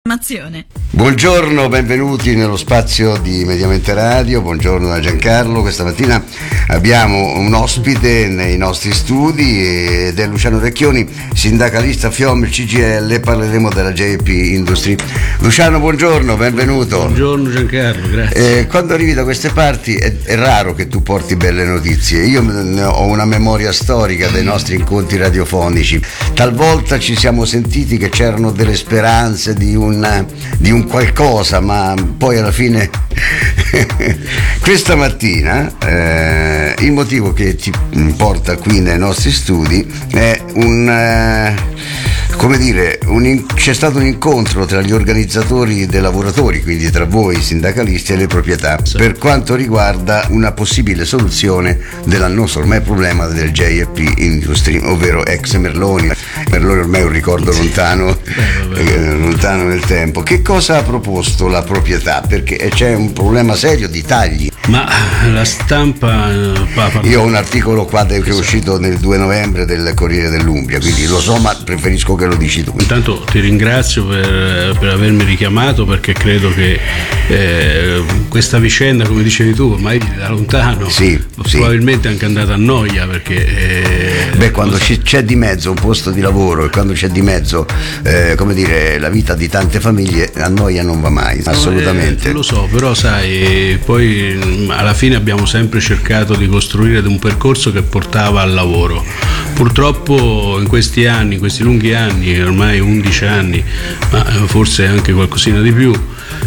Buongiorno, benvenuti nello spazio di Mediamente Radio. Buongiorno da Giancarlo. Questa mattina abbiamo un ospite nei nostri studi ed è Luciano Recchioni, sindacalista FIOM CGIL. Parleremo della JP Industry. Luciano, buongiorno, benvenuto. Buongiorno Giancarlo, grazie. Quando arrivi da queste parti è raro che tu porti belle notizie. Io ho una memoria storica dei nostri incontri radiofonici. Talvolta ci siamo sentiti che c'erano delle speranze di un qualcosa, ma poi alla fine questa mattina il motivo che ti porta qui nei nostri studi è c'è stato un incontro tra gli organizzatori dei lavoratori, quindi tra voi sindacalisti e le proprietà, per quanto riguarda una possibile soluzione dell'annoso ormai problema del JP Industry, ovvero ex Merloni. Merloni ormai è un ricordo lontano nel tempo. Che cosa ha proposto la proprietà? Perché c'è un problema serio di tagli. Ma la stampa io ho un articolo qua che è uscito nel 2 novembre del Corriere dell'Umbria, quindi lo so, ma preferisco che lo dici tu. Intanto ti ringrazio per avermi richiamato, perché credo che questa vicenda, come dicevi tu, ormai da lontano probabilmente è anche andata a noia, perché quando c'è di mezzo un posto di lavoro e quando c'è di mezzo la vita di tante famiglie, a noia non va mai, assolutamente. Lo so, però sai, poi alla fine abbiamo sempre cercato di costruire un percorso che portava al lavoro. Purtroppo in questi lunghi anni, ormai 11 anni, ma forse anche qualcosina di più,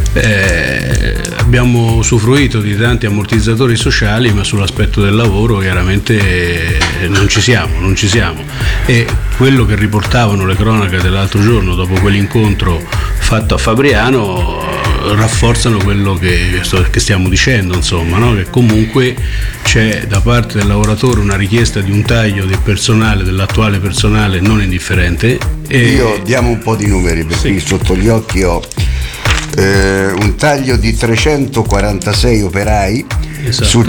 abbiamo usufruito di tanti ammortizzatori sociali, ma sull'aspetto del lavoro chiaramente non ci siamo. E quello che riportavano le cronache dell'altro giorno, dopo quell'incontro fatto a Fabriano, rafforzano quello che stiamo dicendo, insomma, no? Che comunque c'è da parte del lavoratore una richiesta di un taglio del personale, dell'attuale personale, non indifferente. Io diamo un po' di numeri, perché sotto gli occhi ho un taglio di 346 operai. Esatto. Su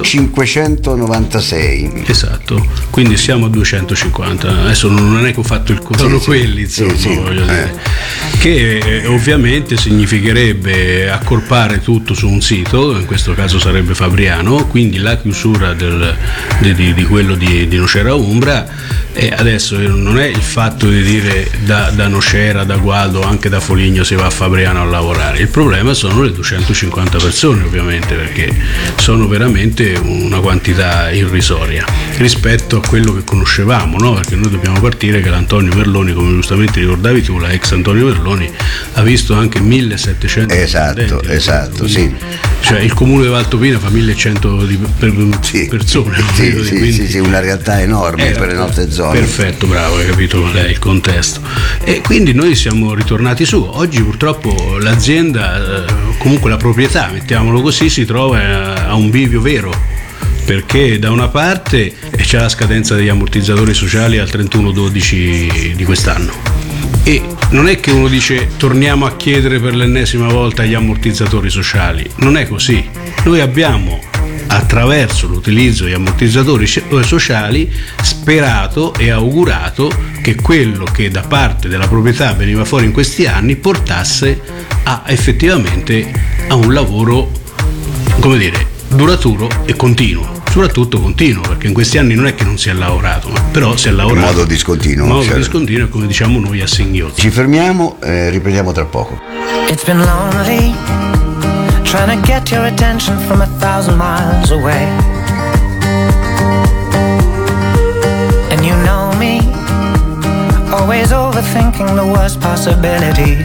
596. Esatto, quindi siamo a 250. Adesso non è che ho fatto il conto, sono quelli, insomma, voglio dire. Che ovviamente significherebbe accorpare tutto su un sito, in questo caso sarebbe Fabriano, quindi la chiusura di quello di Nocera Umbra. E adesso non è il fatto di dire da Nocera, da Gualdo, anche da Foligno si va a Fabriano a lavorare. Il problema sono le 250 persone, ovviamente, perché sono veramente una quantità irrisoria rispetto a quello che conoscevamo, no? Perché noi dobbiamo partire che l'Antonio Merloni, come giustamente ricordavi tu, la ex Antonio Merloni ha visto anche 1700 esatto, sì. Cioè il comune di Valtopina fa 1100 persone, quindi una realtà enorme per le nostre zone. Perfetto, bravo, hai capito qual è il contesto. E quindi noi siamo ritornati su. Oggi purtroppo l'azienda, comunque la proprietà, mettiamolo così, si trova a un bivio vero, perché da una parte c'è la scadenza degli ammortizzatori sociali al 31/12 di quest'anno, e non è che uno dice torniamo a chiedere per l'ennesima volta gli ammortizzatori sociali, non è così. Noi abbiamo, attraverso l'utilizzo di ammortizzatori sociali, sperato e augurato che quello che da parte della proprietà veniva fuori in questi anni portasse effettivamente a un lavoro, come dire, duraturo e continuo. Soprattutto continuo, perché in questi anni non è che non si è lavorato, però si è lavorato in modo discontinuo. Discontinuo, come diciamo noi a singhiozzo. Ci fermiamo, riprendiamo tra poco. It's been lonely trying to get your attention from 1,000 miles away. And you know me, always overthinking the worst possibilities.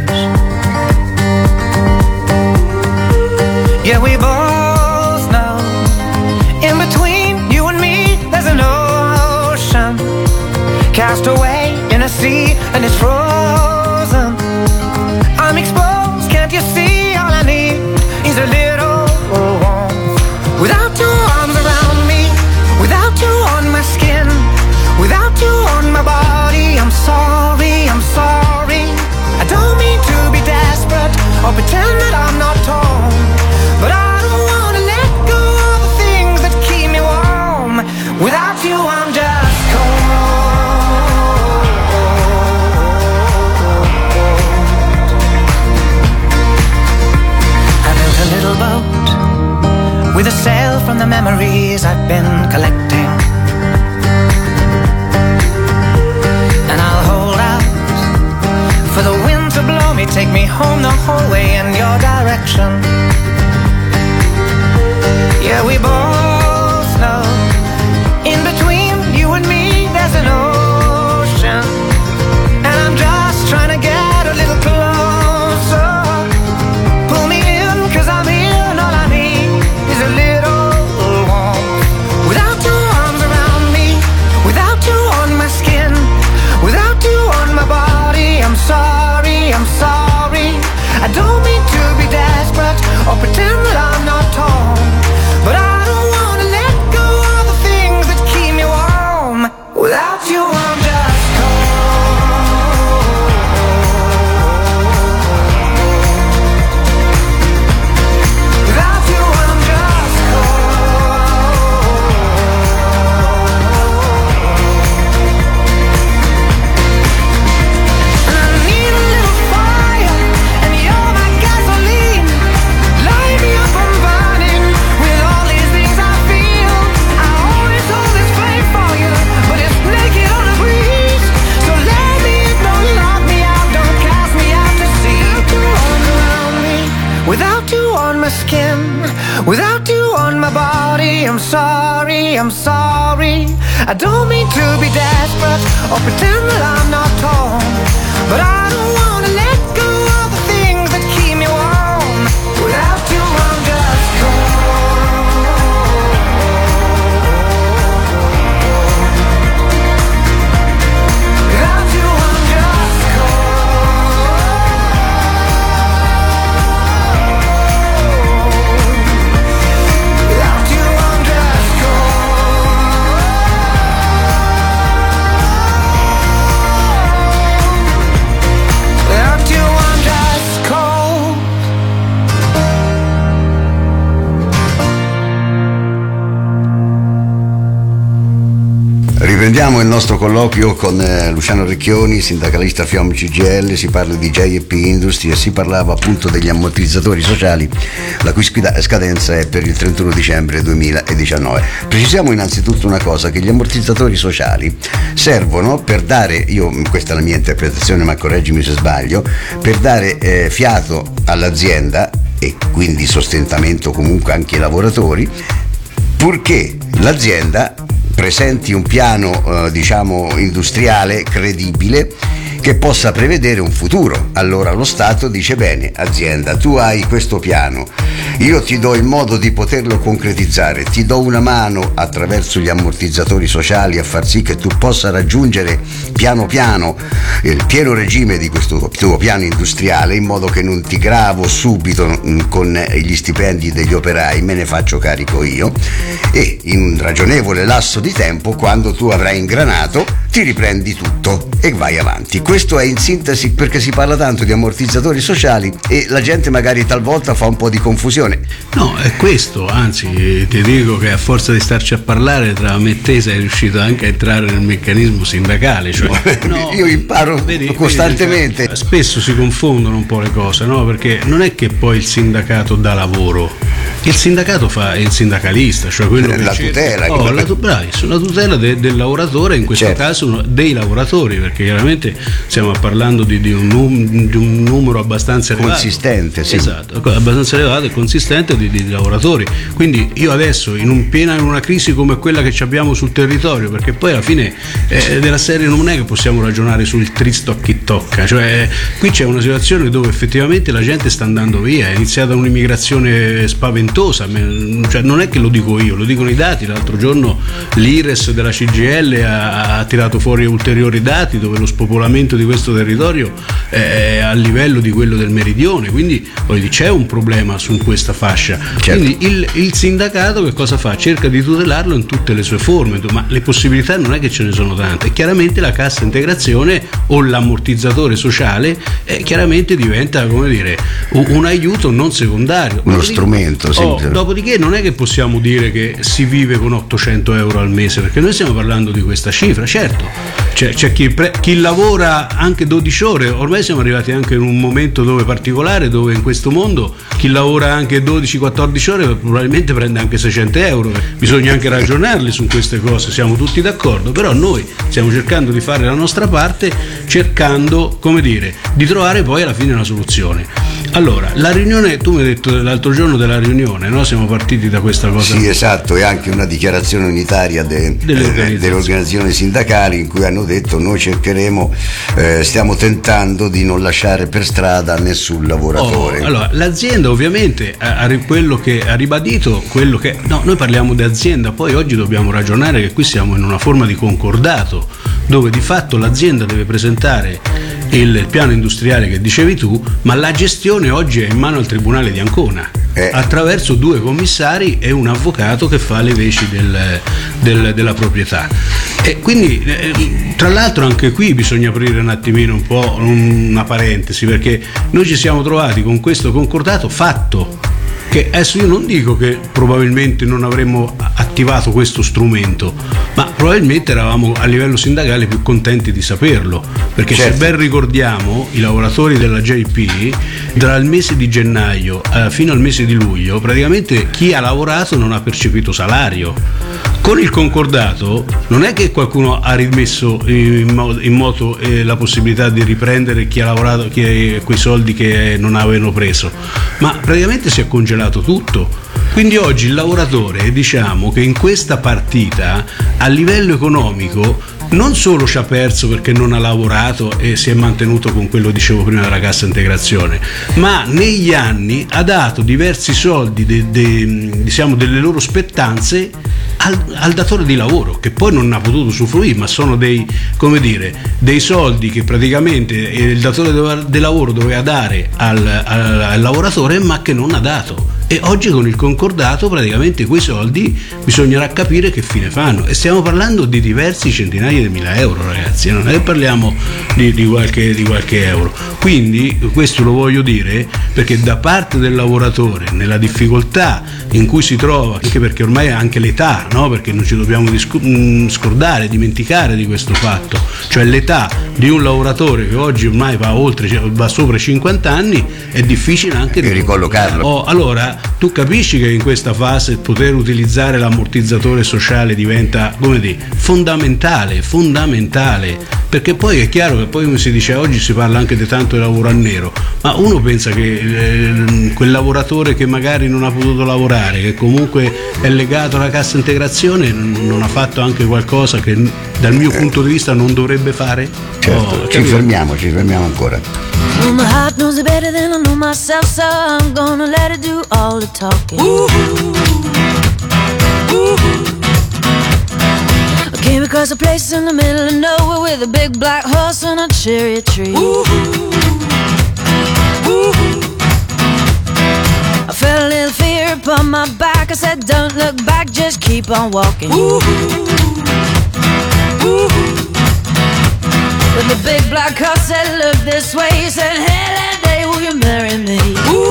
Yeah, we both know in between you and me there's an ocean, cast away in a sea and it's frozen. I'm exposed, can't you see? All I need is a little warmth. Without your arms around me, without you on my skin, without you on my body, I'm sorry, I don't mean to from the memories I've been collecting. And I'll hold out for the wind to blow me, take me home the whole way in your direction. Yeah, we both know in between you and me there's an ocean, and I'm just trying to get a little closer. Pull me in, 'cause I'm here and all I need is a little warmth. Without your arms around me, without you on my skin, without you on my body, I'm sorry, I'm sorry. I don't mean to be desperate or pretend that I'm not torn, but I don't wanna let go of the things that keep me warm. Without you I'm just cold. Without you I'm just cold. And I need a little fire, and you're my gasoline. Light me up, I'm burning with all these things I feel. I always hold this flame for you, but it's naked on the breeze. So let me in, don't lock me out, don't cast me out to sea. Without you arms around me, without you on my skin, without you on my body, I'm sorry, I'm sorry. I don't mean to be desperate or pretend that I'm not torn, but I don't wanna let go of the things that keep me warm. Without you I'm just cold. Without you I'm just cold. Without you I'm just cold. Without you I'm just cold. Riprendiamo il nostro colloquio con Luciano Recchioni, sindacalista FIOM CGIL. Si parla di JP Industry e si parlava appunto degli ammortizzatori sociali, la cui scadenza è per il 31 dicembre 2019. Precisiamo innanzitutto una cosa, che gli ammortizzatori sociali servono per dare, questa è la mia interpretazione ma correggimi se sbaglio, per dare fiato all'azienda e quindi sostentamento comunque anche ai lavoratori, purché l'azienda presenti un piano industriale credibile che possa prevedere un futuro. Allora lo Stato dice: bene, azienda, tu hai questo piano, io ti do il modo di poterlo concretizzare, ti do una mano attraverso gli ammortizzatori sociali a far sì che tu possa raggiungere piano piano il pieno regime di questo tuo piano industriale, in modo che non ti gravo subito con gli stipendi degli operai, me ne faccio carico io, e in un ragionevole lasso di tempo, quando tu avrai ingranato, ti riprendi tutto e vai avanti. Questo è in sintesi, perché si parla tanto di ammortizzatori sociali e la gente magari talvolta fa un po' di confusione. No, è questo, anzi ti dico che a forza di starci a parlare tra me e te sei riuscito anche a entrare nel meccanismo sindacale, cioè, no, io imparo costantemente. Spesso si confondono un po' le cose, no? Perché non è che poi il sindacato dà lavoro, il sindacato fa il sindacalista, cioè quello che la tutela, la tutela del lavoratore, in questo caso dei lavoratori, perché chiaramente stiamo parlando di un numero abbastanza elevato, consistente, sì. Esatto, abbastanza elevato e consistente di lavoratori. Quindi io adesso in una crisi come quella che abbiamo sul territorio, perché poi alla fine della serie non è che possiamo ragionare sul tristo a chi tocca, cioè qui c'è una situazione dove effettivamente la gente sta andando via, è iniziata un'immigrazione spaventosa, cioè non è che lo dico io, lo dicono i dati. L'altro giorno l'IRES della CGIL ha tirato fuori ulteriori dati dove lo spopolamento di questo territorio è a livello di quello del meridione, quindi c'è un problema su questa fascia. Certo. Quindi il sindacato che cosa fa? Cerca di tutelarlo in tutte le sue forme, ma le possibilità non è che ce ne sono tante. Chiaramente la cassa integrazione o l'ammortizzatore sociale chiaramente diventa, come dire, un aiuto non secondario, uno strumento, sì. Dopodiché non è che possiamo dire che si vive con 800 euro al mese, perché noi stiamo parlando di questa cifra. Certo, c'è chi lavora anche 12 ore, ormai siamo arrivati anche in un momento particolare dove in questo mondo chi lavora anche 12-14 ore probabilmente prende anche 600 euro. Bisogna anche ragionarli su queste cose, siamo tutti d'accordo, però noi stiamo cercando di fare la nostra parte, cercando, come dire, di trovare poi alla fine una soluzione. Allora, la riunione, tu mi hai detto l'altro giorno della riunione, no? Siamo partiti da questa cosa. Sì, esatto, e anche una dichiarazione unitaria delle organizzazioni sindacali in cui hanno detto: noi cercheremo, stiamo tentando di non lasciare per strada nessun lavoratore. Allora, l'azienda ovviamente quello che ha ribadito, noi parliamo di azienda, poi oggi dobbiamo ragionare che qui siamo in una forma di concordato, dove di fatto l'azienda deve presentare il piano industriale che dicevi tu, ma la gestione oggi è in mano al Tribunale di Ancona, attraverso 2 commissari e un avvocato che fa le veci della proprietà. E quindi, tra l'altro, anche qui bisogna aprire un attimino un po' una parentesi, perché noi ci siamo trovati con questo concordato fatto, che adesso io non dico che probabilmente non avremmo attivato questo strumento, ma probabilmente eravamo a livello sindacale più contenti di saperlo, perché certo, se ben ricordiamo, i lavoratori della JP dal mese di gennaio fino al mese di luglio praticamente chi ha lavorato non ha percepito salario. Con il concordato non è che qualcuno ha rimesso in moto la possibilità di riprendere chi ha lavorato, quei soldi che non avevano preso, ma praticamente si è congelato tutto. Quindi oggi il lavoratore, diciamo che in questa partita a livello economico non solo ci ha perso perché non ha lavorato e si è mantenuto con quello, dicevo prima, della cassa integrazione, ma negli anni ha dato diversi soldi diciamo delle loro spettanze al datore di lavoro, che poi non ha potuto usufruire, ma sono dei soldi che praticamente il datore di lavoro doveva dare al lavoratore, ma che non ha dato. E oggi con il concordato praticamente quei soldi bisognerà capire che fine fanno, e stiamo parlando di diversi centinaia di mila euro, ragazzi, non è che parliamo di qualche euro. Quindi questo lo voglio dire perché da parte del lavoratore, nella difficoltà in cui si trova, anche perché ormai è anche l'età, no? Perché non ci dobbiamo scordare, dimenticare di questo fatto, cioè l'età di un lavoratore che oggi ormai va sopra i 50 anni, è difficile anche di ricollocarlo. Allora tu capisci che in questa fase poter utilizzare l'ammortizzatore sociale diventa, come dire, fondamentale, perché poi è chiaro che poi, come si dice oggi, si parla anche di tanto di lavoro a nero, ma uno pensa che quel lavoratore che magari non ha potuto lavorare, che comunque è legato alla cassa integrazione, non ha fatto anche qualcosa che dal mio punto di vista non dovrebbe fare? Certo, ci fermiamo ancora. Well, my heart knows it better than I know myself, so I'm gonna let it do all the talking. Ooh, ooh. I came across a place in the middle of nowhere with a big black horse and a cherry tree. Ooh, ooh. I felt a little fear upon my back. I said, don't look back, just keep on walking. Ooh, ooh. But the big black horse said, look this way. He said, hey, that day, will you marry me? Ooh,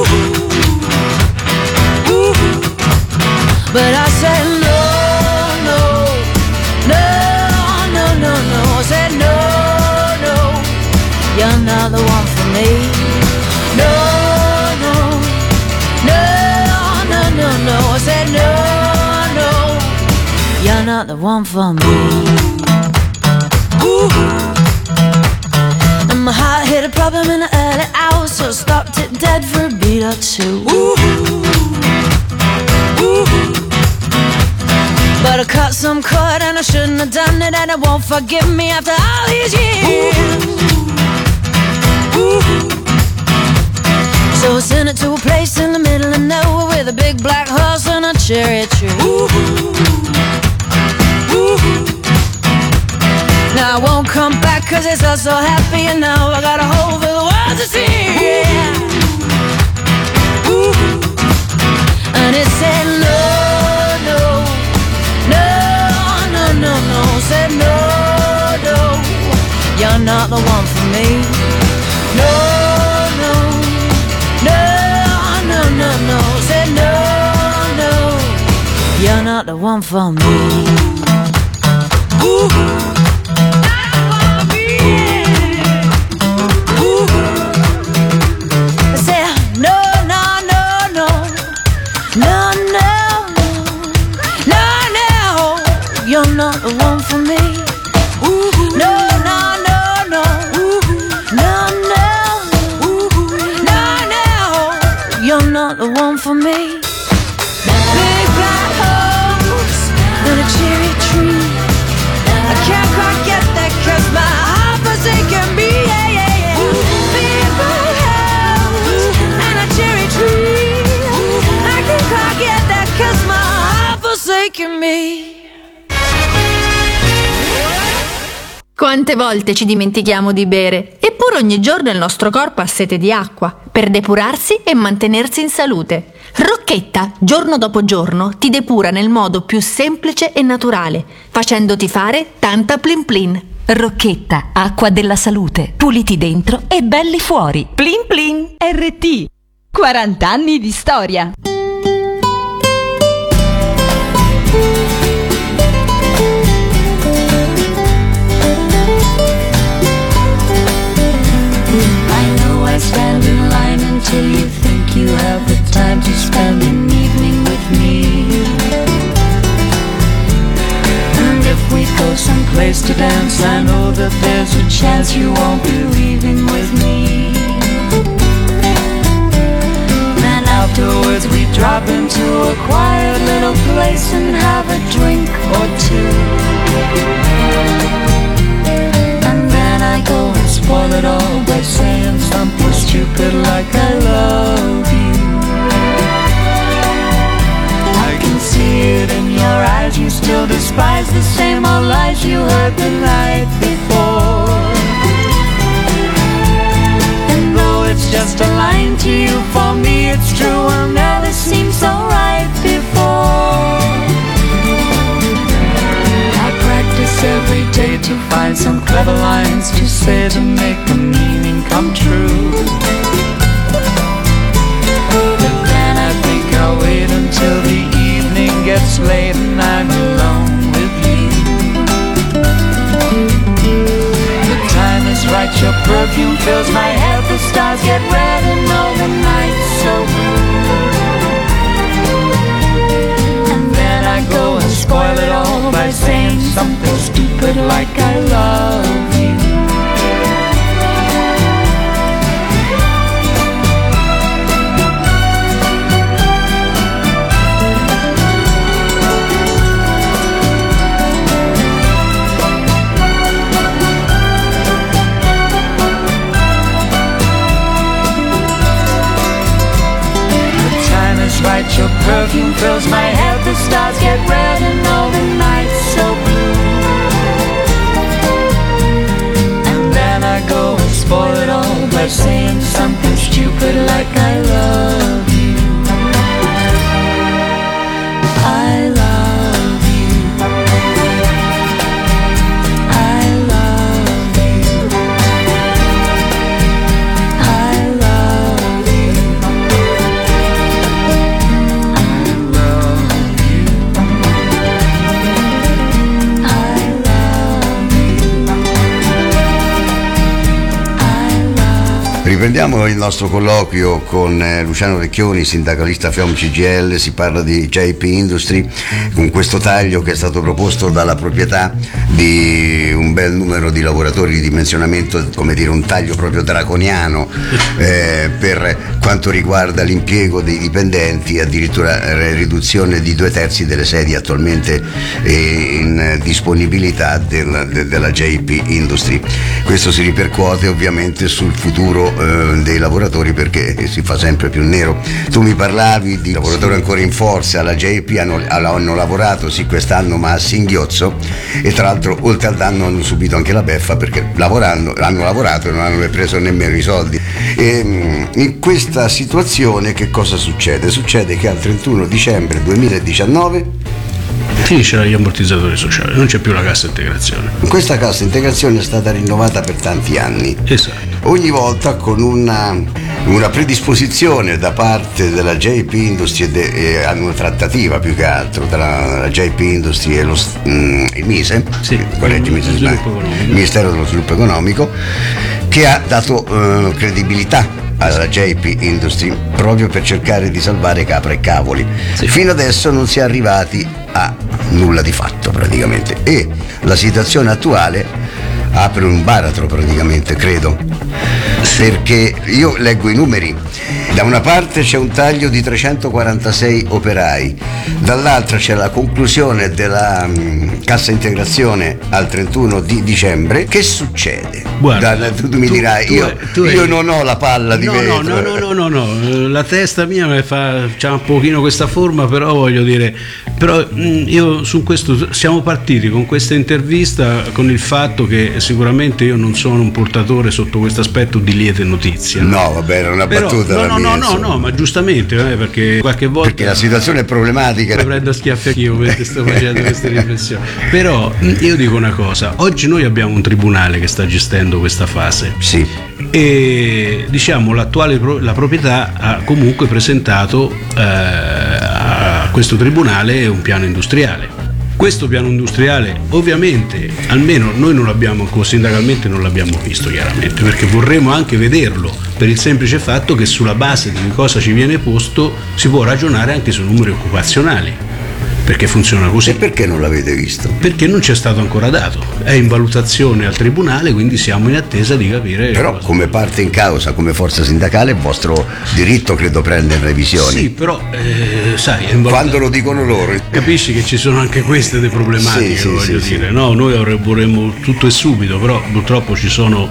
ooh. But I said, no, no, no, no, no, no. I said, no, no, you're not the one for me. No, no, no, no, no, no. I said, no, no, you're not the one for me. Ooh. My heart hit a problem in the early hours, so I stopped it dead for a beat or two. Ooh, ooh. But I cut some cord and I shouldn't have done it, and it won't forgive me after all these years. Ooh. So I sent it to a place in the middle of nowhere with a big black horse and a cherry tree. Ooh. Ooh. Now I won't come back cause it's all so happy, and now I got a hole for the world to see. Yeah. Ooh. And it said no, no, no, no, no, no. Said no, no, you're not the one for me. No, no, no, no, no, no. Said no, not the one for me. Ooh. You're not the one for me. Ooh, no, no, no, no. Ooh, no, no. Ooh, no, no. You're not the one for me. Big black house and a cherry tree. I can't quite get that 'cause my heart forsaken me. Yeah, yeah, yeah. Big black house and a cherry tree. I can't quite get that 'cause my heart forsaken me. Quante volte ci dimentichiamo di bere, eppure ogni giorno il nostro corpo ha sete di acqua per depurarsi e mantenersi in salute. Rocchetta, giorno dopo giorno, ti depura nel modo più semplice e naturale, facendoti fare tanta plin plin. Rocchetta, acqua della salute, puliti dentro e belli fuori. Plin plin. RT, 40 anni di storia. Stand in line until you think you have the time to spend an evening with me. And if we go someplace to dance, I know that there's a chance you won't be leaving with me. Then afterwards we drop into a quiet little place and have a drink or two. And then I go and spoil it all by saying something stupid like I love you. I can see it in your eyes, you still despise the same old lies you heard the night before. And though it's just a line to you, for me it's true, will never seem so right before. I practice every day to find some clever lines to say to make the meaning come true. But then I think I'll wait until the evening gets late and I'm alone with you. The time is right, your perfume fills my head, the stars get red and all the night's so blue. And then I go and spoil it all by saying something stupid like I love you. Right, your perfume fills my head, the stars get red and all the night's so blue. And then I go and spoil it all by saying something stupid like I love you. I love you. I love you. I love you. Riprendiamo il nostro colloquio con Luciano Recchioni, sindacalista FIOM CGIL. Si parla di JP Industry, con questo taglio che è stato proposto dalla proprietà di un bel numero di lavoratori di dimensionamento, come dire un taglio proprio draconiano per quanto riguarda l'impiego dei dipendenti, addirittura riduzione di 2/3 delle sedi attualmente in disponibilità della JP Industry. Questo si ripercuote ovviamente sul futuro dei lavoratori, perché si fa sempre più nero. Tu mi parlavi di lavoratori ancora in forza alla JP, hanno lavorato sì quest'anno ma a singhiozzo, e tra l'altro oltre al danno hanno subito anche la beffa, perché hanno lavorato e non hanno preso nemmeno i soldi. E in questa situazione che cosa succede? Succede che al 31 dicembre 2019 finisce gli ammortizzatori sociali, non c'è più la cassa integrazione. Questa cassa integrazione è stata rinnovata per tanti anni. Esatto. Ogni volta con una una predisposizione da parte della JP Industry e una trattativa più che altro tra la JP Industry e il MISE, correggimi se sbaglio, il Ministero dello Sviluppo Economico, che ha dato credibilità alla JP Industry proprio per cercare di salvare capra e cavoli. Fino adesso non si è arrivati a nulla di fatto praticamente, e la situazione attuale apre un baratro praticamente, credo, perché io leggo i numeri. Da una parte c'è un taglio di 346 operai, dall'altra c'è la conclusione della cassa integrazione al 31 di dicembre. Che succede? Guarda, tu mi dirai, io non ho la palla di vetro. No, la testa mia c'ha un pochino questa forma, però voglio dire, io su questo siamo partiti con questa intervista con il fatto che sicuramente io non sono un portatore sotto questo aspetto di liete notizie. No, vabbè, era una battuta. No, ma giustamente, perché qualche volta. Perché la situazione è problematica. Mi prendo a schiaffi anch'io mentre sto facendo queste riflessioni. Però io dico una cosa: oggi noi abbiamo un tribunale che sta gestendo questa fase. Sì. E diciamo la proprietà ha comunque presentato a questo tribunale un piano industriale. Questo piano industriale ovviamente, almeno noi non l'abbiamo, sindacalmente non l'abbiamo visto chiaramente, perché vorremmo anche vederlo, per il semplice fatto che sulla base di cosa ci viene posto si può ragionare anche sui numeri occupazionali, perché funziona così. E perché non l'avete visto? Perché non c'è stato ancora dato, è in valutazione al tribunale, quindi siamo in attesa di capire. Però come parte in causa, come forza sindacale, è vostro diritto, credo, prendere revisioni. Sì, però sai, quando lo dicono loro, capisci che ci sono anche queste delle problematiche, voglio dire. No, noi vorremmo tutto e subito, però purtroppo ci sono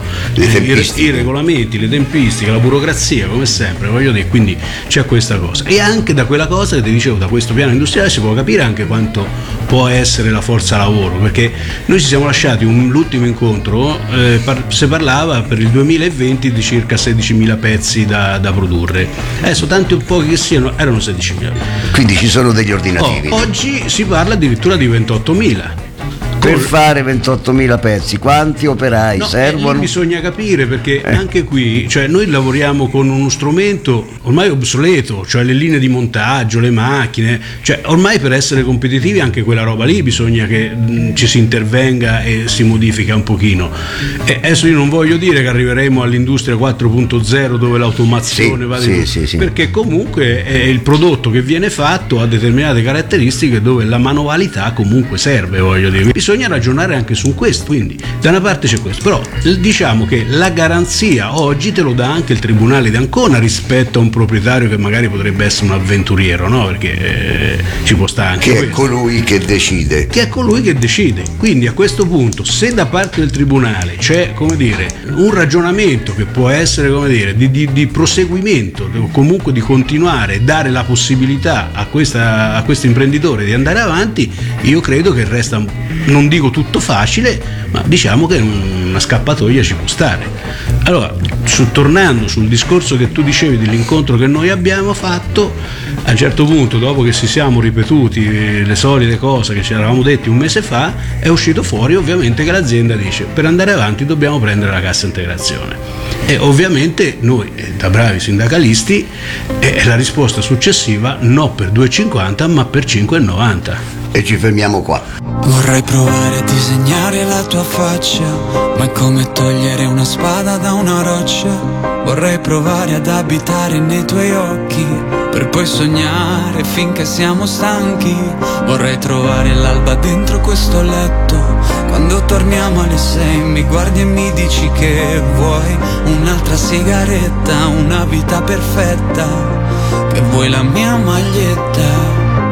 i regolamenti, le tempistiche, la burocrazia, come sempre, voglio dire, quindi c'è questa cosa. E anche da quella cosa che ti dicevo, da questo piano industriale si può capire anche quanto può essere la forza lavoro, perché noi ci siamo lasciati l'ultimo incontro, si parlava per il 2020 di circa 16.000 pezzi da produrre, adesso tanti o pochi che siano erano 16.000, quindi ci sono degli ordinativi. Oggi si parla addirittura di 28.000. Per fare 28.000 pezzi, quanti operai servono? Bisogna capire, perché anche qui, cioè, noi lavoriamo con uno strumento ormai obsoleto, cioè le linee di montaggio, le macchine, cioè ormai per essere competitivi anche quella roba lì bisogna che ci si intervenga e si modifica un pochino. E adesso io non voglio dire che arriveremo all'industria 4.0 dove l'automazione va di più, perché comunque il prodotto che viene fatto ha determinate caratteristiche dove la manualità comunque serve, voglio dire. Bisogna ragionare anche su questo, quindi da una parte c'è questo, però diciamo che la garanzia oggi te lo dà anche il Tribunale di Ancona rispetto a un proprietario che magari potrebbe essere un avventuriero, no? Perché ci può stare anche che questo. È colui che decide. Che è colui che decide. Quindi a questo punto, se da parte del Tribunale c'è, come dire, un ragionamento che può essere, come dire, di proseguimento, o comunque di continuare, dare la possibilità a questo imprenditore di andare avanti, io credo che resta, non dico tutto facile, ma diciamo che una scappatoia ci può stare. Allora, tornando sul discorso che tu dicevi dell'incontro che noi abbiamo fatto, a un certo punto, dopo che si siamo ripetuti le solite cose che ci eravamo detti un mese fa, è uscito fuori ovviamente che l'azienda dice: per andare avanti dobbiamo prendere la cassa integrazione. E ovviamente noi, da bravi sindacalisti, la risposta successiva no per 2,50 ma per 5,90. E ci fermiamo qua. Vorrei provare a disegnare la tua faccia, ma è come togliere una spada da una roccia. Vorrei provare ad abitare nei tuoi occhi, per poi sognare finché siamo stanchi. Vorrei trovare l'alba dentro questo letto, quando torniamo alle 6 mi guardi e mi dici che vuoi un'altra sigaretta, una vita perfetta, che vuoi la mia maglietta,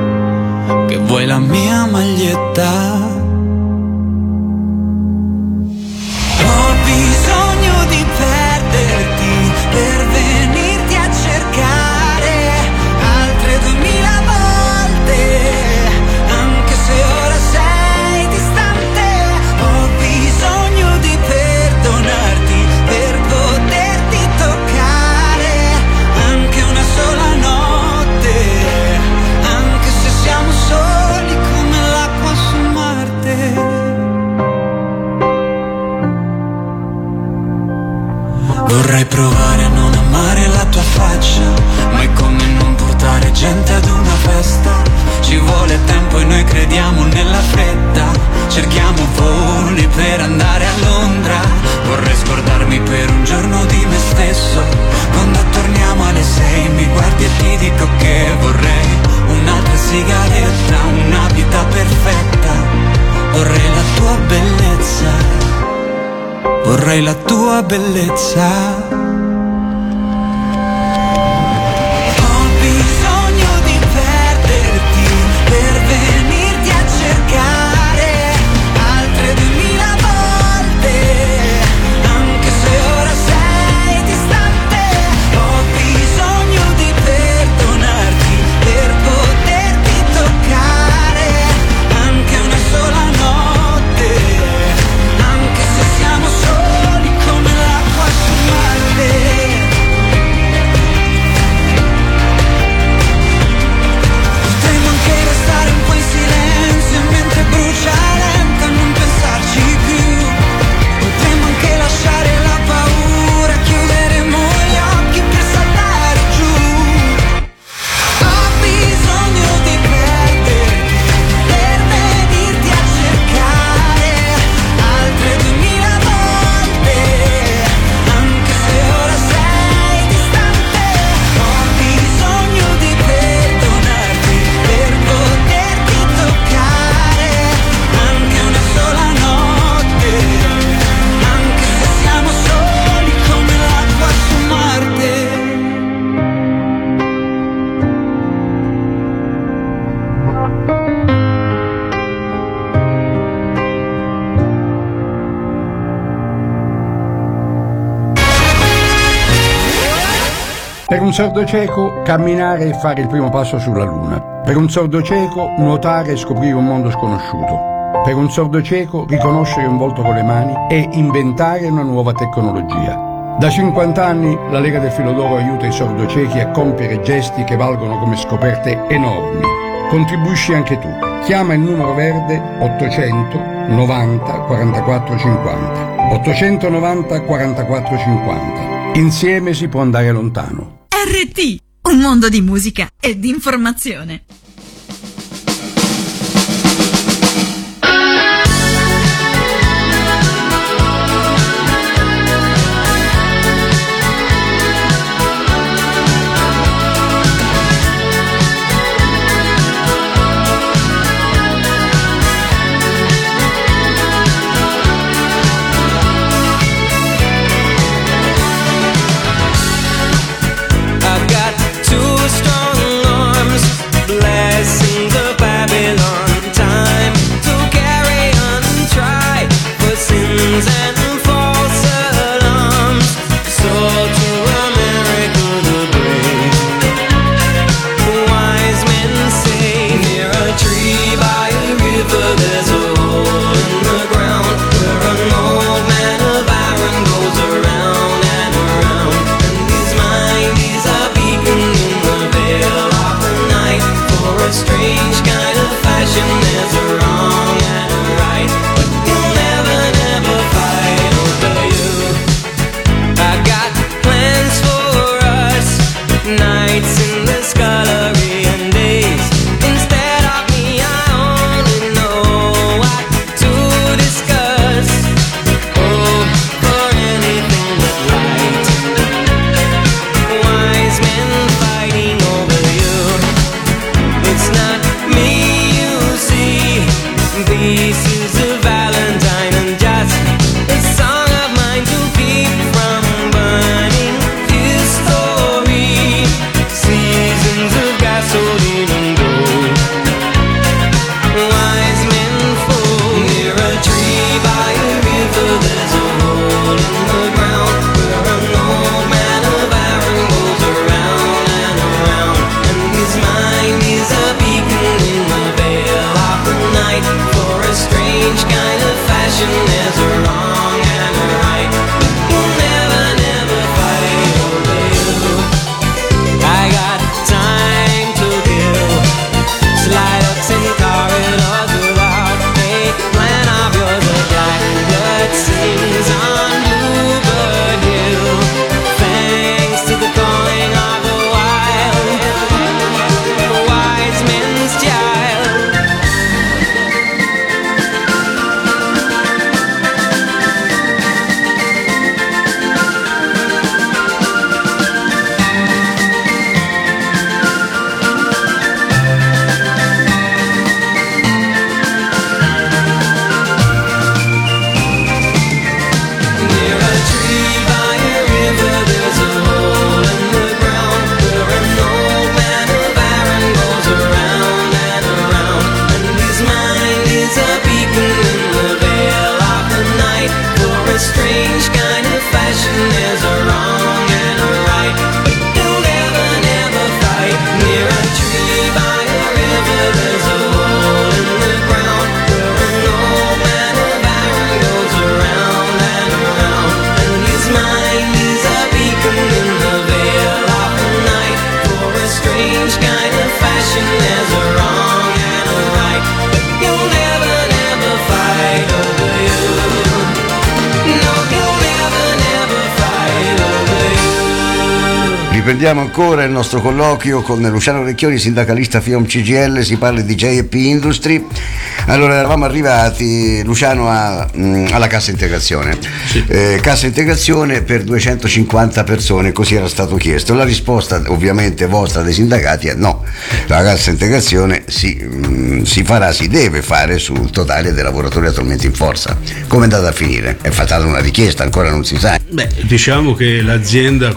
che vuoi la mia maglietta. Ho bisogno di perderti per venirti a cercare altre 2000 volte, anche se ora sei distante. Ho bisogno di perdonarti per poterti toccare anche una sola notte, anche se siamo soli come l'acqua sul mare. vorrei la tua bellezza. Ho bisogno di perderti per venirti a cercare altre 2000 volte, anche se ora sei distante. Ho bisogno di perdonarti per poterti toccare anche una sola notte, anche se siamo soli come l'acqua su Marte. Potremmo anche restare un po' in silenzio mentre brucia lenta, non pensarci più. Potremmo anche lasciare la paura, chiuderemo gli occhi per saltare giù. Ho bisogno di perderti per venirti a cercare altre 2000 volte, anche se ora sei distante. Ho bisogno di perdonarti per poterti toccare anche una sola notte, anche se siamo soli come l'acqua su Marte. Per un sordo cieco, camminare e fare il primo passo sulla Luna. Per un sordo cieco, nuotare e scoprire un mondo sconosciuto. Per un sordo cieco, riconoscere un volto con le mani e inventare una nuova tecnologia. Da 50 anni la Lega del Filo d'Oro aiuta i sordociechi a compiere gesti che valgono come scoperte enormi. Contribuisci anche tu. Chiama il numero verde 800 90 44 50. 890 44 50. Insieme si può andare lontano. RT, un mondo di musica e di informazione. I've got two strong arms blessing the Babylon. Time to carry on and try for sins and false alarms. So to America the brave, wise men say near a tree by a river there's a hole in the ground where an old man of iron goes around and around, and his mind is a beacon in the veil of the night. For a strange kind of fashion there's a wrong and a right, but you'll never, never fight over you. I got plans for us, nights in the scullery and days. Instead of me I only know what to discuss. Oh, for anything but light. Wise men fighting over you. It's not me you see. This is a Valentine and just a song of mine to keep from burning this story. Seasons strange kind of fashion. There's a wrong and a right, but you'll never, never fight over you. No, you'll never, never fight over you. Riprendiamo ancora il nostro colloquio con Luciano Recchioni, sindacalista FIOM CGIL. Si parla di J&P Industry. Allora, eravamo arrivati, Luciano, alla cassa integrazione. Sì. Cassa integrazione per 250 persone, così era stato chiesto. La risposta ovviamente vostra dei sindacati è no, la cassa integrazione si farà, si deve fare sul totale dei lavoratori attualmente in forza. Come è andata a finire? È stata una richiesta, ancora non si sa. Beh, diciamo che l'azienda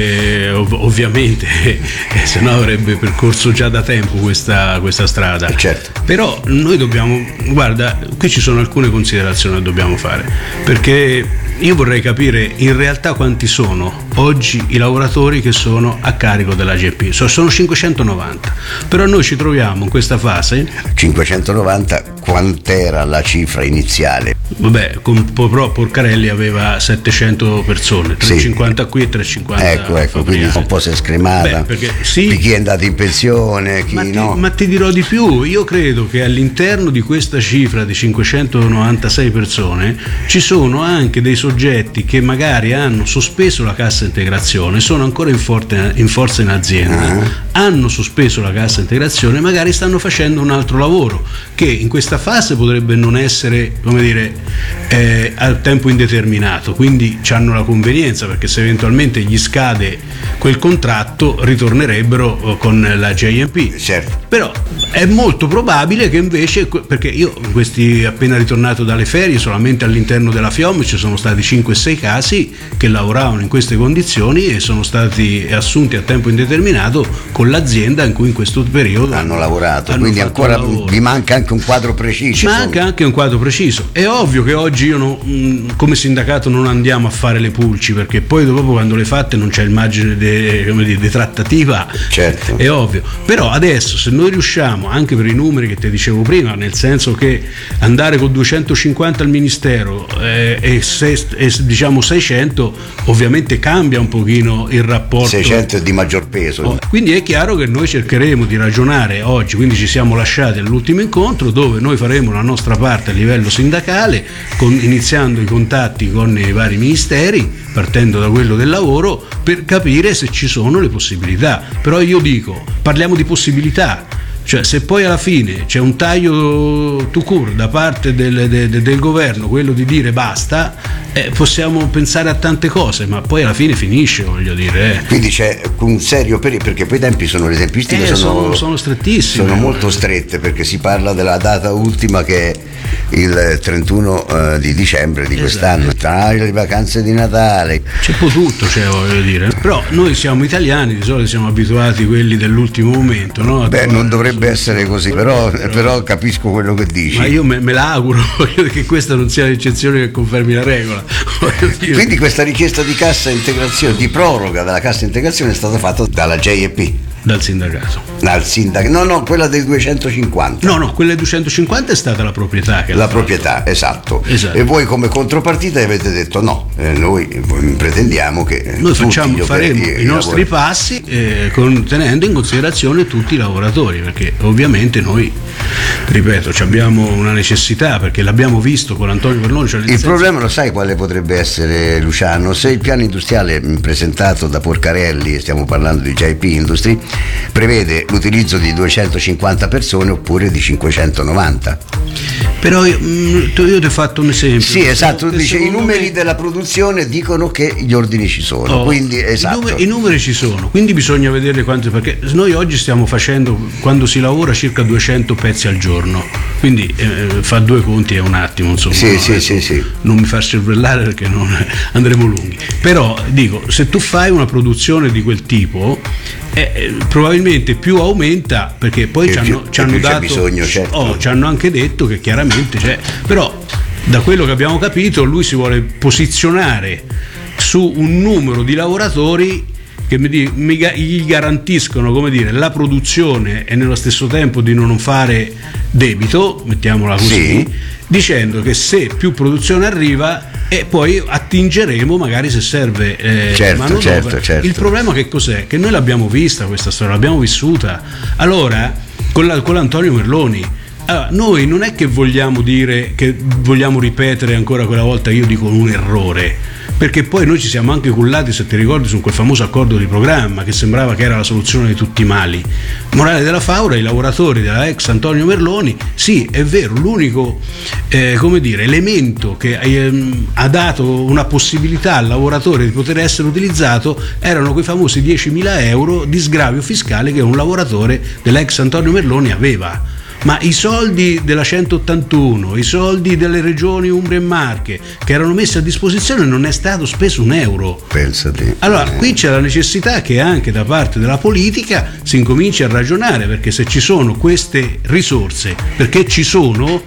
ovviamente se no avrebbe percorso già da tempo questa strada. Certo. Però noi dobbiamo, guarda, qui ci sono alcune considerazioni che dobbiamo fare, perché io vorrei capire in realtà quanti sono oggi i lavoratori che sono a carico della J&P. Sono 590, però noi ci troviamo in questa fase 590, quant'era la cifra iniziale? Vabbè, però Porcarelli aveva 700 persone, 350 sì. Qui e 350 ecco, quindi un po' si è scremata. Sì, di chi è andato in pensione, chi no. Ma ti dirò di più, io credo che all'interno di questa cifra di 596 persone ci sono anche dei soggetti che magari hanno sospeso la cassa integrazione, sono ancora in forza in azienda, hanno sospeso la cassa integrazione, magari stanno facendo un altro lavoro che in questa fase potrebbe non essere, come dire, a tempo indeterminato, quindi hanno la convenienza, perché se eventualmente gli scade quel contratto ritornerebbero con la J&P. Certo. Però è molto probabile che invece, perché io questi appena ritornato dalle ferie, solamente all'interno della FIOM ci sono stati 5-6 casi che lavoravano in queste condizioni e sono stati assunti a tempo indeterminato con l'azienda in cui in questo periodo hanno lavorato, quindi ancora vi manca anche un quadro preciso. Manca anche un quadro preciso. È ovvio che oggi io come sindacato non andiamo a fare le pulci, perché poi dopo quando le fatte non c'è il margine di trattativa. Certo. È ovvio. Però adesso se noi riusciamo, anche per i numeri che ti dicevo prima, nel senso che andare con 250 al ministero e diciamo 600 ovviamente cambia un pochino il rapporto. 600 è di maggior peso. Quindi è chiaro che noi cercheremo di ragionare oggi, quindi ci siamo lasciati all'ultimo incontro dove noi faremo la nostra parte a livello sindacale, iniziando i contatti con i vari ministeri, partendo da quello del lavoro, per capire se ci sono le possibilità. Però io dico, parliamo di possibilità, cioè se poi alla fine c'è un taglio tout court da parte del governo, quello di dire basta, possiamo pensare a tante cose, ma poi alla fine finisce, voglio dire. Quindi c'è un serio periodo, perché poi i tempi sono, le tempistiche sono strettissime, sono molto strette, perché si parla della data ultima che è il 31 di dicembre di quest'anno, tra le vacanze di Natale c'è un po' tutto, voglio dire. Però noi siamo italiani, di solito siamo abituati quelli dell'ultimo momento, no? Beh, non dovrebbe essere così, però capisco quello che dici. Ma io me la auguro che questa non sia l'eccezione che confermi la regola. Quindi questa richiesta di cassa integrazione, di proroga della cassa integrazione, è stata fatta dalla J&P? Dal sindacato. No, quella dei 250. No, quella dei 250 è stata la proprietà che la proprietà, esatto. Esatto. E voi come contropartita avete detto no, noi pretendiamo che noi faremo i nostri passi tenendo in considerazione tutti i lavoratori, perché ovviamente noi, ripeto, abbiamo una necessità, perché l'abbiamo visto con Antonio Perloni. Il problema lo sai quale potrebbe essere, Luciano? Se il piano industriale presentato da Porcarelli, stiamo parlando di J&P Industry, prevede l'utilizzo di 250 persone oppure di 590. Però io ti ho fatto un esempio. Sì, esatto, dice i numeri della produzione dicono che gli ordini ci sono, quindi esatto. I numeri ci sono, quindi bisogna vedere quanti, perché noi oggi stiamo facendo, quando si lavora, circa 200 pezzi al giorno, quindi fa due conti è un attimo, insomma. Sì. Non mi far cervellare perché non andremo lunghi. Però dico, se tu fai una produzione di quel tipo, probabilmente più aumenta, perché poi ci hanno dato bisogno, certo. Ci hanno anche detto che chiaramente c'è, però da quello che abbiamo capito lui si vuole posizionare su un numero di lavoratori che gli garantiscono, come dire, la produzione e nello stesso tempo di non fare debito, mettiamola così, Sì. dicendo che se più produzione arriva e poi attingeremo magari se serve manodopera. certo. Il problema che cos'è? Che noi l'abbiamo vista questa storia, l'abbiamo vissuta. Allora, con l'Antonio Merloni, allora, noi non è che vogliamo dire, che vogliamo ripetere ancora quella volta, io dico un errore, perché poi noi ci siamo anche cullati, se ti ricordi, su quel famoso accordo di programma che sembrava che era la soluzione di tutti i mali. Morale della favola, i lavoratori della ex Antonio Merloni, sì, è vero, l'unico elemento che ha dato una possibilità al lavoratore di poter essere utilizzato erano quei famosi 10.000 euro di sgravio fiscale che un lavoratore dell'ex Antonio Merloni aveva. Ma i soldi della 181, i soldi delle regioni Umbria e Marche che erano messi a disposizione, non è stato speso un euro. Pensate. Allora, qui c'è la necessità che anche da parte della politica si incominci a ragionare, perché se ci sono queste risorse, se ci sono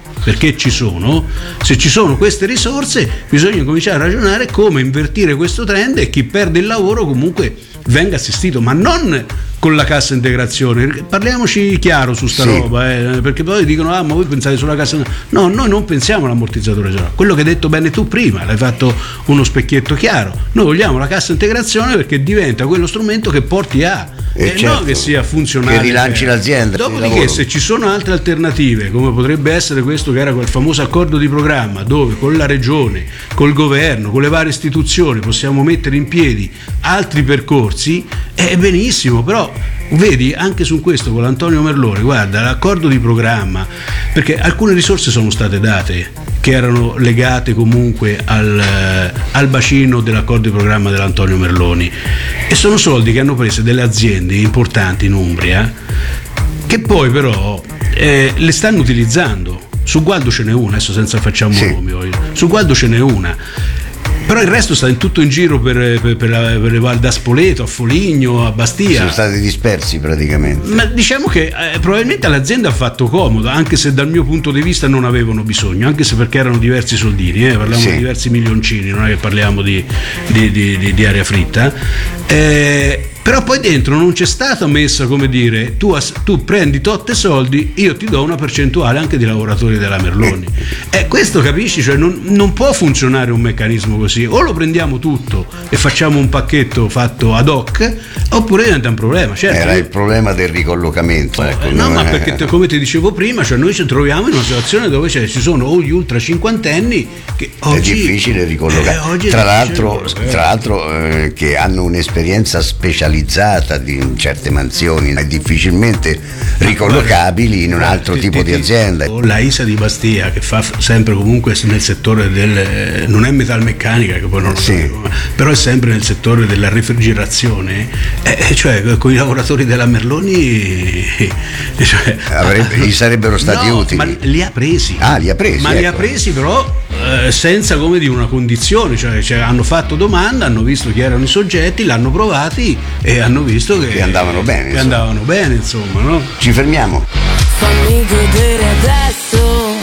queste risorse, bisogna incominciare a ragionare come invertire questo trend e chi perde il lavoro comunque venga assistito, ma non con la cassa integrazione. Parliamoci chiaro su sta roba, perché poi dicono ma voi pensate sulla cassa. No, noi non pensiamo all'ammortizzatore sociale, quello che hai detto bene tu prima, l'hai fatto uno specchietto chiaro. Noi vogliamo la cassa integrazione perché diventa quello strumento che porti a certo, non che sia funzionale, che rilanci l'azienda. Dopodiché, se ci sono altre alternative, come potrebbe essere questo che era quel famoso accordo di programma, dove con la regione, col governo, con le varie istituzioni possiamo mettere in piedi altri percorsi, è benissimo. Però vedi, anche su questo con l'Antonio Merloni, guarda, l'accordo di programma, perché alcune risorse sono state date che erano legate comunque al bacino dell'accordo di programma dell'Antonio Merloni, e sono soldi che hanno preso delle aziende importanti in Umbria che poi però le stanno utilizzando. Su Gualdo ce n'è una, adesso senza facciamo nomi, su Gualdo ce n'è una, però il resto sta in tutto in giro per le Val d'Aspoleto, a Foligno, a Bastia. Sono stati dispersi praticamente. Ma diciamo che probabilmente all'azienda ha fatto comodo, anche se dal mio punto di vista non avevano bisogno, anche se perché erano diversi soldini, parliamo di diversi milioncini, non è che parliamo di aria fritta. Però poi dentro non c'è stata messa, come dire, tu prendi totte soldi, io ti do una percentuale anche di lavoratori della Merloni. Questo, capisci? Cioè non può funzionare un meccanismo così. O lo prendiamo tutto e facciamo un pacchetto fatto ad hoc, oppure diventa un problema. Certo, era il problema del ricollocamento. Ma perché come ti dicevo prima, cioè noi ci troviamo in una situazione dove ci sono o gli ultra cinquantenni che oggi è difficile ricollocare. Tra l'altro che hanno un'esperienza specializzata in certe mansioni, è difficilmente ricollocabili in un altro tipo di azienda. La ISA di Bastia, che fa sempre comunque nel settore non è metalmeccanica, che poi non lo so, però è sempre nel settore della refrigerazione, cioè con i lavoratori della Merloni gli sarebbero stati utili. Ma li ha presi. Li ha presi, li ha presi però senza, come dire, una condizione, cioè hanno fatto domanda, hanno visto chi erano i soggetti, l'hanno provati e hanno visto che andavano bene. Andavano bene, insomma, no? Ci fermiamo. Fammi godere adesso,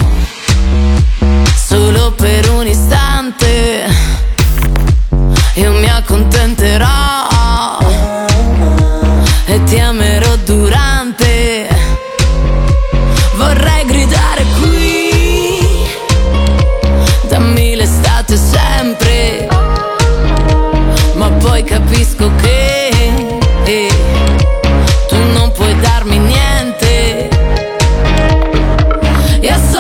solo per un istante, io mi accontenterò e ti amerò durante. Vorrei gridare qui, dammi l'estate sempre, ma poi capisco che tu non puoi darmi niente. E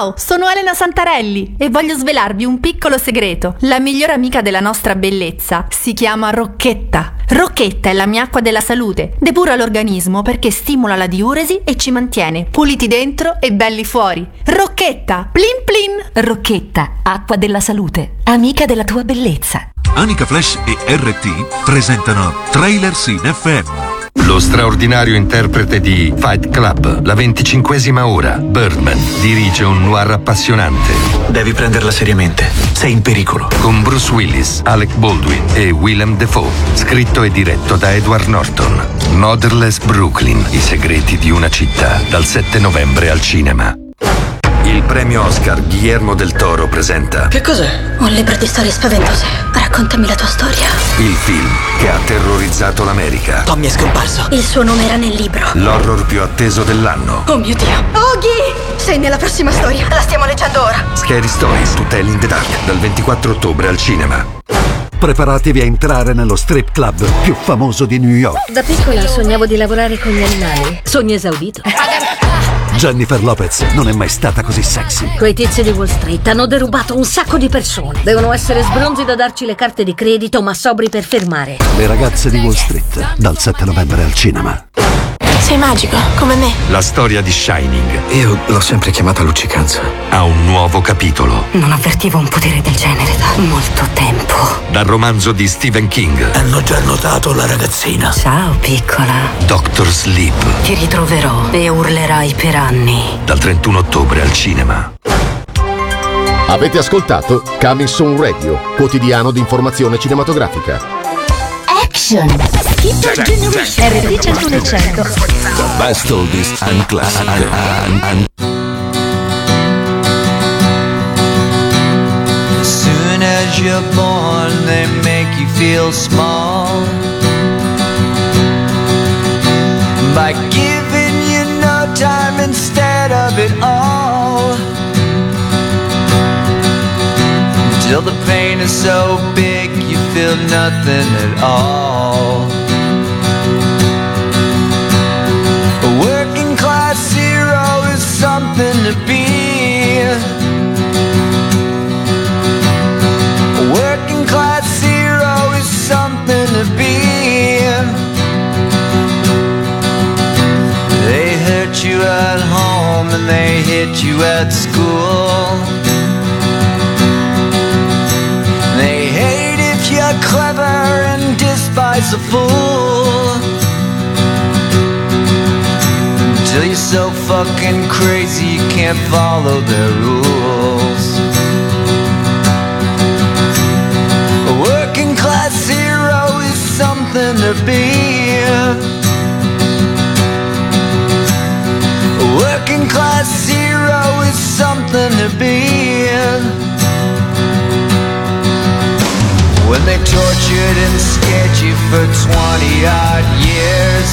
Ciao, sono Elena Santarelli e voglio svelarvi un piccolo segreto. La migliore amica della nostra bellezza si chiama Rocchetta. Rocchetta è la mia acqua della salute. Depura l'organismo perché stimola la diuresi e ci mantiene puliti dentro e belli fuori. Rocchetta, plin plin. Rocchetta, acqua della salute, amica della tua bellezza. Anica Flash e RT presentano Trailers in FM. Lo straordinario interprete di Fight Club, la 25esima ora, Birdman, dirige un noir appassionante. Devi prenderla seriamente, sei in pericolo. Con Bruce Willis, Alec Baldwin e Willem Dafoe. Scritto e diretto da Edward Norton. Motherless Brooklyn, i segreti di una città, dal 7 novembre al cinema. Il premio Oscar Guillermo del Toro presenta... Che cos'è? Un libro di storie spaventose. Raccontami la tua storia. Il film che ha terrorizzato l'America. Tommy è scomparso. Il suo nome era nel libro. L'horror più atteso dell'anno. Oh mio Dio. Oggy! Sei nella prossima storia. La stiamo leggendo ora. Scary Stories to Tell in the Dark, dal 24 ottobre al cinema. Preparatevi a entrare nello strip club più famoso di New York. Da piccola sognavo di lavorare con gli animali. Sogno esaudito. Jennifer Lopez non è mai stata così sexy. Quei tizi di Wall Street hanno derubato un sacco di persone. Devono essere sbronzi da darci le carte di credito, ma sobri per firmare. Le ragazze di Wall Street, dal 7 novembre al cinema. Sei magico, come me. La storia di Shining. Io l'ho sempre chiamata luccicanza. Ha un nuovo capitolo. Non avvertivo un potere del genere da molto tempo. Dal romanzo di Stephen King. Hanno già notato la ragazzina. Ciao, piccola. Dr. Sleep. Ti ritroverò e urlerai per anni. Dal 31 ottobre al cinema. Avete ascoltato Coming Soon Radio, quotidiano di informazione cinematografica. Action. Skipper Generation. RT 100%. The best oldies and classic. As soon as you're born, they make you feel small by giving you no time instead of it all. Till the pain is so big you feel nothing at all. A working class hero is something to be. A working class hero is something to be. They hurt you at home and they hit you at school. They hate if you're clever and despise a fool. Until you're so fucking crazy you can't follow their rules. A working class hero is something to be. A working class hero is something to be. When they tortured and scared you for 20-odd years,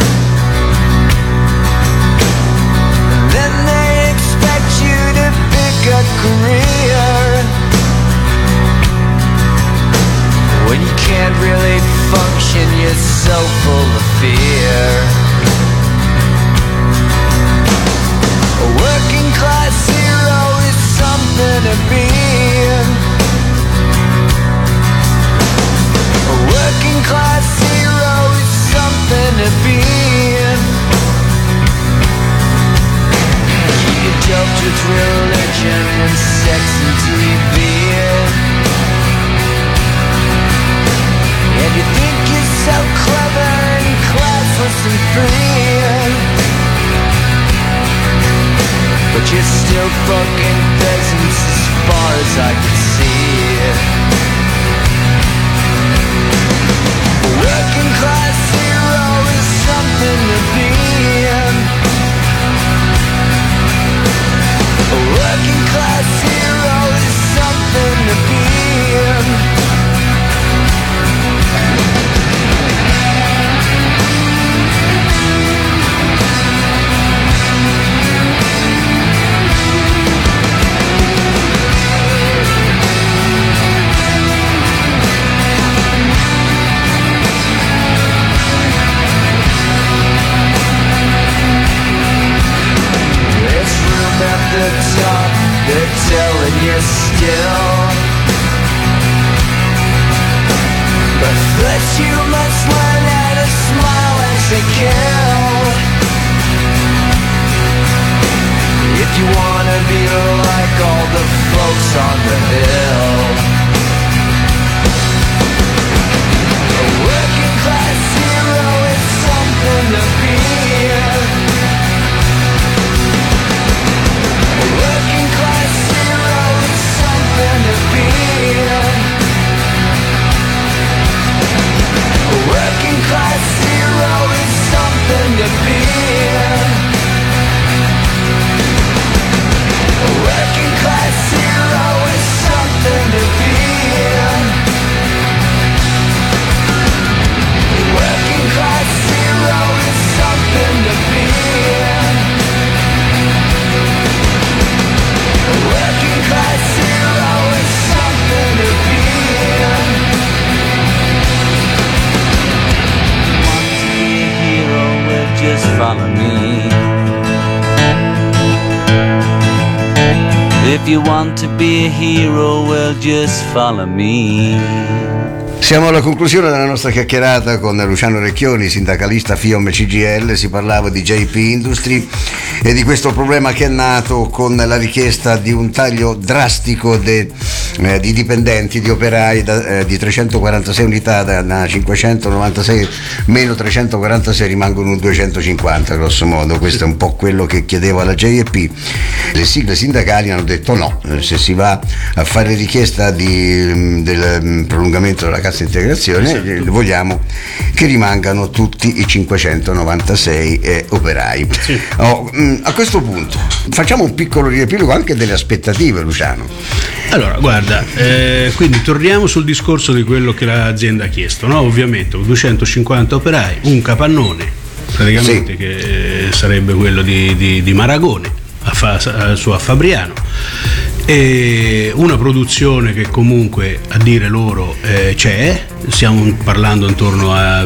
then they expect you to pick a career when you can't really function, you're so full of fear. A working class hero is something to be. A working class hero is something to be. You doped with religion and sex and TV, and you think you're so clever and classless and free, but you're still fucking peasants as far as I can see. A working class hero is something to be. A working class hero is something to kill. If you wanna be like all the folks on the hill, a working class hero is something to be. A working class hero is something to be. A working class hero is something to be. A working class hero is something to be. A working class hero is something to be. A working class hero is something to be. Just follow me. If you want to be a hero, well, just follow me. Siamo alla conclusione della nostra chiacchierata con Luciano Recchioni, sindacalista FIOM CGIL. Si parlava di JP Industry e di questo problema che è nato con la richiesta di un taglio drastico di dipendenti, di operai, di 346 unità da 596 meno 346 rimangono 250 grosso modo. Questo è un po' quello che chiedeva la JP. Le sigle sindacali hanno detto no, se si va a fare richiesta del prolungamento della cassa integrazione, vogliamo che rimangano tutti i 596 operai. Sì. A questo punto facciamo un piccolo riepilogo anche delle aspettative, Luciano. Allora, guarda, quindi torniamo sul discorso di quello che l'azienda ha chiesto, no? Ovviamente 250 operai, un capannone praticamente, sì, che sarebbe quello di Maragone a Fabriano, e una produzione che comunque a dire loro c'è, stiamo parlando intorno a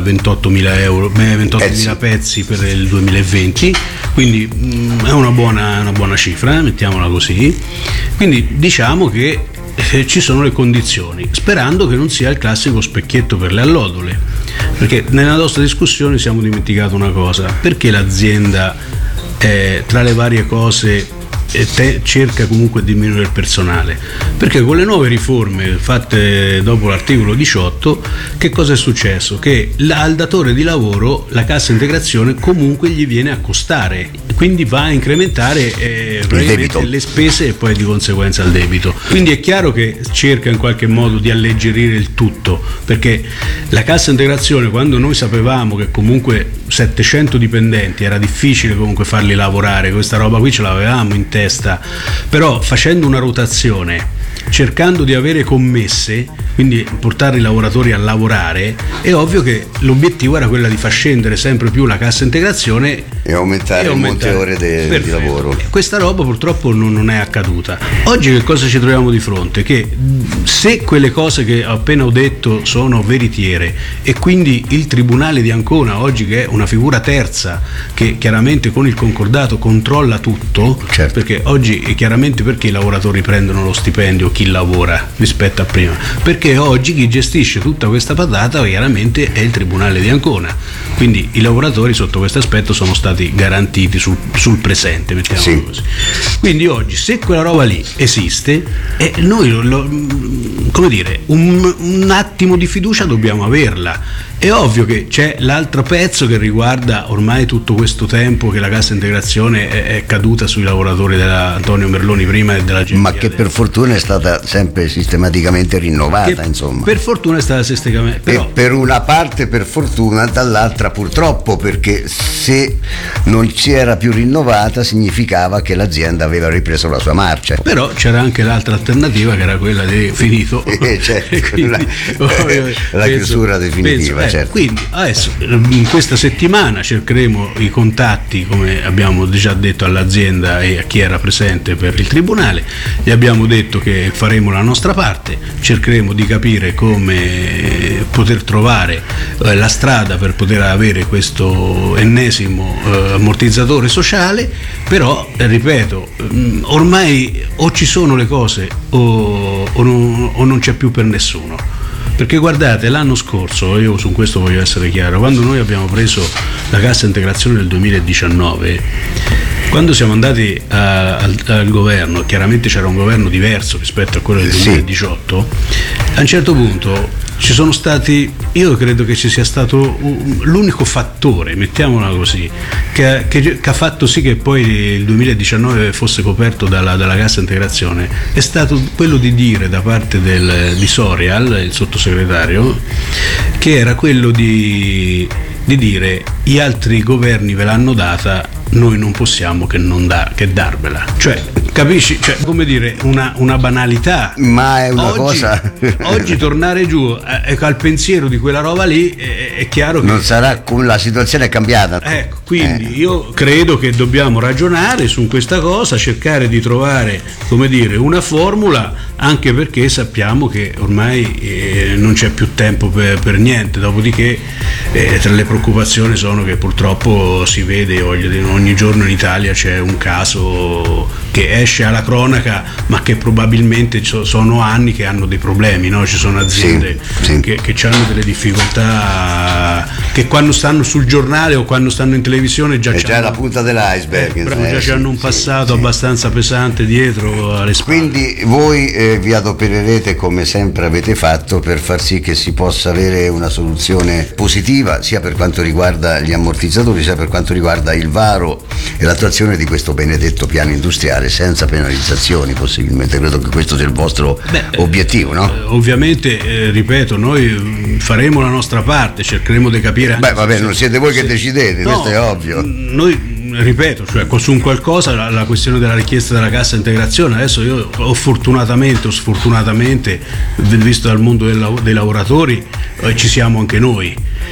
28.000 pezzi per il 2020, quindi è una buona cifra, mettiamola così. Quindi diciamo che ci sono le condizioni, sperando che non sia il classico specchietto per le allodole, perché nella nostra discussione siamo dimenticati una cosa: perché l'azienda tra le varie cose cerca comunque di diminuire il personale? Perché con le nuove riforme fatte dopo l'articolo 18, che cosa è successo? Che al datore di lavoro la cassa integrazione comunque gli viene a costare, quindi va a incrementare le spese e poi di conseguenza il debito. Quindi è chiaro che cerca in qualche modo di alleggerire il tutto, perché la cassa integrazione, quando noi sapevamo che comunque 700 dipendenti era difficile comunque farli lavorare, questa roba qui ce l'avevamo in testa, però facendo una rotazione, cercando di avere commesse, quindi portare i lavoratori a lavorare, è ovvio che l'obiettivo era quello di far scendere sempre più la cassa integrazione e aumentare il monte ore di lavoro. Questa roba purtroppo non è accaduta. Oggi che cosa ci troviamo di fronte? Che se quelle cose che appena ho detto sono veritiere, e quindi il Tribunale di Ancona oggi, che è una figura terza che chiaramente con il concordato controlla tutto, certo, perché oggi chiaramente perché i lavoratori prendono lo stipendio, chi lavora rispetto a prima, perché oggi chi gestisce tutta questa patata chiaramente è il Tribunale di Ancona, quindi i lavoratori sotto questo aspetto sono stati garantiti sul presente, mettiamolo così. Quindi oggi se quella roba lì esiste, noi come dire, un attimo di fiducia dobbiamo averla. È ovvio che c'è l'altro pezzo che riguarda ormai tutto questo tempo che la cassa integrazione è caduta sui lavoratori della Antonio Merloni prima e della GPA, ma che per fortuna è stata sempre sistematicamente rinnovata, insomma. Per fortuna è stata sistematicamente, però per una parte per fortuna, dall'altra purtroppo, perché se non si era più rinnovata significava che l'azienda aveva ripreso la sua marcia. Però c'era anche l'altra alternativa, che era quella di finito, certo, quindi, la chiusura definitiva. Certo. Quindi adesso in questa settimana cercheremo i contatti, come abbiamo già detto, all'azienda e a chi era presente per il tribunale. Gli abbiamo detto che faremo la nostra parte, cercheremo di capire come poter trovare la strada per poter avere questo ennesimo ammortizzatore sociale, però ripeto, ormai o ci sono le cose o non c'è più per nessuno. Perché guardate, l'anno scorso, io su questo voglio essere chiaro, quando noi abbiamo preso la cassa integrazione del 2019, quando siamo andati al governo, chiaramente c'era un governo diverso rispetto a quello del 2018, a un certo punto ci sono stati, io credo che ci sia stato l'unico fattore, mettiamola così, che ha fatto sì che poi il 2019 fosse coperto dalla cassa integrazione, è stato quello di dire da parte di Sorial, il sottosegretario, che era quello di dire gli altri governi ve l'hanno data, noi non possiamo che darvela. Cioè, capisci? Cioè, come dire, una banalità. Ma è una cosa. Oggi tornare giù al pensiero di quella roba lì è chiaro che non sarà, la situazione è cambiata. Ecco, quindi io credo che dobbiamo ragionare su questa cosa, cercare di trovare, come dire, una formula, anche perché sappiamo che ormai non c'è più tempo per niente. Dopodiché tra le preoccupazioni sono che purtroppo si vede ogni giorno in Italia c'è un caso che esce alla cronaca, ma che probabilmente sono anni che hanno dei problemi, no? Ci sono aziende che hanno delle difficoltà, che quando stanno sul giornale o quando stanno in televisione già la punta dell'iceberg, già hanno un passato abbastanza pesante dietro alle spalle. Quindi voi vi adopererete, come sempre avete fatto, per far sì che si possa avere una soluzione positiva, sia per quanto riguarda gli ammortizzatori, sia per quanto riguarda il varo e l'attuazione di questo benedetto piano industriale senza penalizzazioni, possibilmente. Credo che questo sia il vostro obiettivo, no? Ovviamente, ripeto, noi faremo la nostra parte, cercheremo di capire anche non siete voi che decidete, questo è ovvio. Noi, ripeto, cioè su un qualcosa, la questione della richiesta della cassa integrazione, adesso io fortunatamente o sfortunatamente, visto dal mondo dei lavoratori, ci siamo anche noi.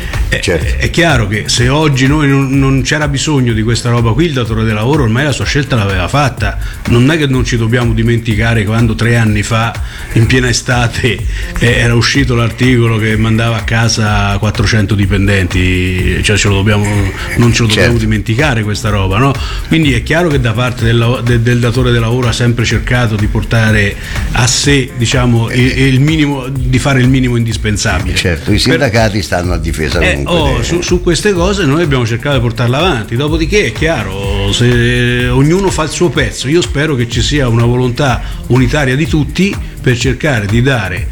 È chiaro che se oggi noi non c'era bisogno di questa roba qui, il datore di lavoro ormai la sua scelta l'aveva fatta. Non è che non ci dobbiamo dimenticare quando 3 anni fa, in piena estate, era uscito l'articolo che mandava a casa 400 dipendenti, cioè non ce lo dobbiamo dimenticare questa roba, no? Quindi è chiaro che da parte del datore di lavoro ha sempre cercato di portare a sé, diciamo, il minimo, di fare il minimo indispensabile. Certo, i sindacati stanno a difesa comunque. Su queste cose noi abbiamo cercato di portarla avanti. Dopodiché è chiaro, se ognuno fa il suo pezzo, io spero che ci sia una volontà unitaria di tutti per cercare di dare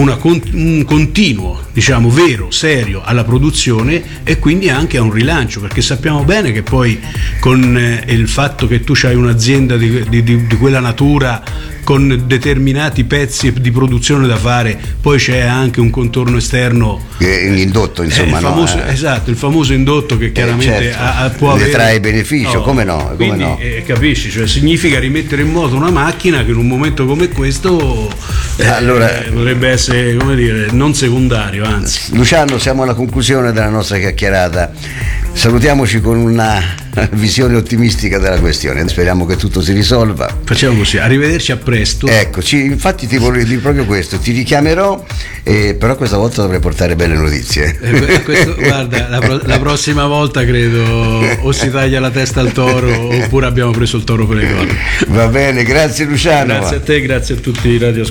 un continuo, diciamo, vero, serio alla produzione e quindi anche a un rilancio, perché sappiamo bene che poi con il fatto che tu hai un'azienda di quella natura con determinati pezzi di produzione da fare, poi c'è anche un contorno esterno, l'indotto, insomma, esatto, il famoso indotto che chiaramente può avere, trae beneficio, come no? Quindi, capisci, cioè significa rimettere in moto una macchina che in un momento come questo potrebbe essere, come dire, non secondario, anzi. Luciano, siamo alla conclusione della nostra chiacchierata. Salutiamoci con una visione ottimistica della questione, speriamo che tutto si risolva. Facciamo così, arrivederci, a presto. Eccoci, infatti ti volevo dire proprio questo, ti richiamerò, però questa volta dovrei portare belle notizie. Guarda, la prossima volta credo o si taglia la testa al toro oppure abbiamo preso il toro per le corna. Va bene, grazie Luciano. Grazie a te, grazie a tutti i radioascoltatori.